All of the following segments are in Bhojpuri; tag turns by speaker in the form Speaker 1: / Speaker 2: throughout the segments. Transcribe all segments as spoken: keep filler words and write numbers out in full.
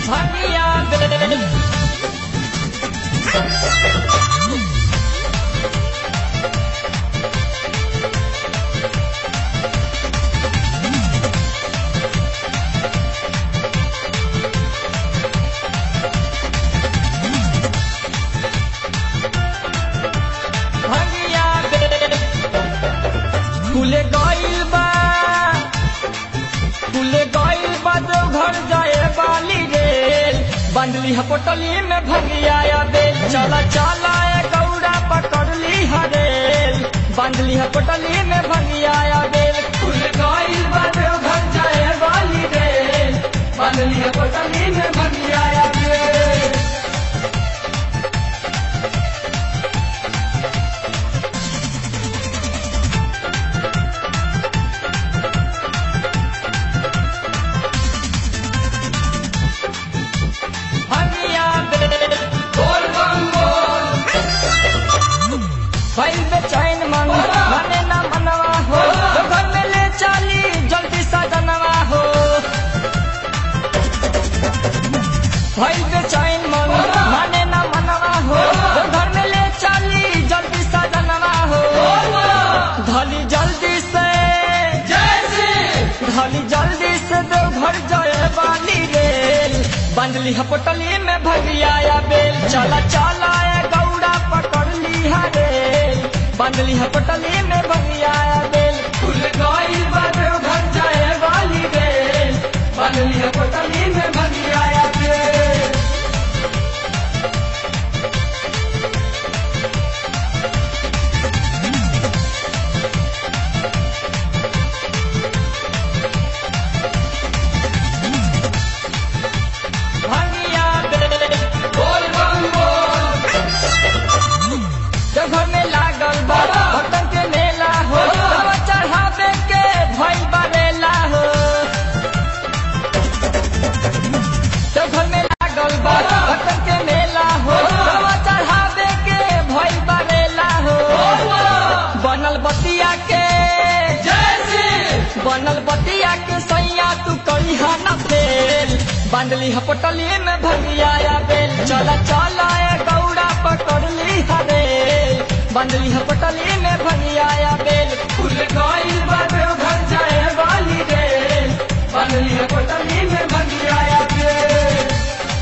Speaker 1: भंगिया बेल भंगिया बेल खुले गइल बा खुले गइल बा जो घर जाए वाली रेल बंदली हपोटली में भंगिया बेल चला चला ए गौड़ा पकड़ ली हरेल बंदली हपोटली में भंगिया बेल खुल गइल बा जो घर जाए वाली रेल बंदली हपोटली में भंगिया बेल भंगिया बेल बोल बम बोल भइल बेचैन मन मने ना मनवा हो तो घर में ले चली जल्दी सजनवा हो भइल बेचैन मन मने ना मनवा हो तो घर में ले चली जल्दी सजनवा हो धली जल्दी से धली जल्दी से दो घर जाए वाली रेल बंदली हपोटली में भगिया बेल चला चला ए गौड़ा पकड़ ली हरेल बंदली हपोटली में भगिया बेल खुल गइल बा जो घर जाए वाली रेल बंदली हपोटली में भगिया बेल भंगिया बेल बोल बम बोल जब घर में लागल बा भक्तन के मेला हो तब चढ़ावे के भइल बरेला हो जब घर में लागल बा भक्तन के मेला हो तब चढ़ावे के भइल बरेला हो बनल बतिया के बनल बतिया के सैया तू करिहा न फेल बंदली हपोटली में भगिया बेल चला चला ए गौड़ा पकड़ ली हरेल बंदली हपोटली में भगिया बेल खुल गइल बा जो घर जाए वाली रेल बंदली हपोटली में भगिया बेल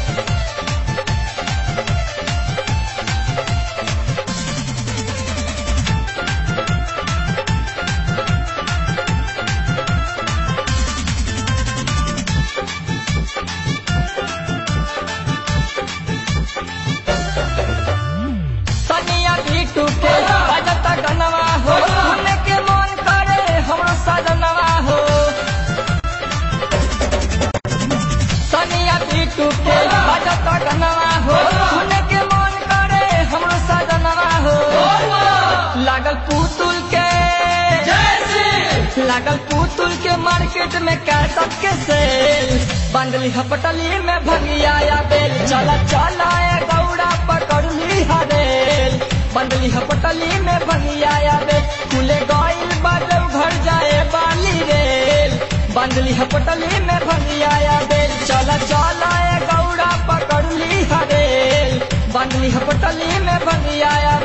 Speaker 1: तनिया भी टूटे बजता गनवा हो सुने के मन करे हमरो सजनवा हो तनिया भी टूटे बजता गनवा हो सुने के मन करे हमरो सजनवा हो लागल पुतुल के लागल पुतुल के मार्केट में कैसत के सेल बंदली हपटली में भगिया बेल चला चला ए गौड़ा पकड़ ली हरेल बंदली हपटली में भगिया बेल खुले गइल बा जो घर जाए वाली रेल बंदली हपटली में भगिया बेल चला चला ए गौड़ा पकड़ ली हरेल बंदली हपटली में भगिया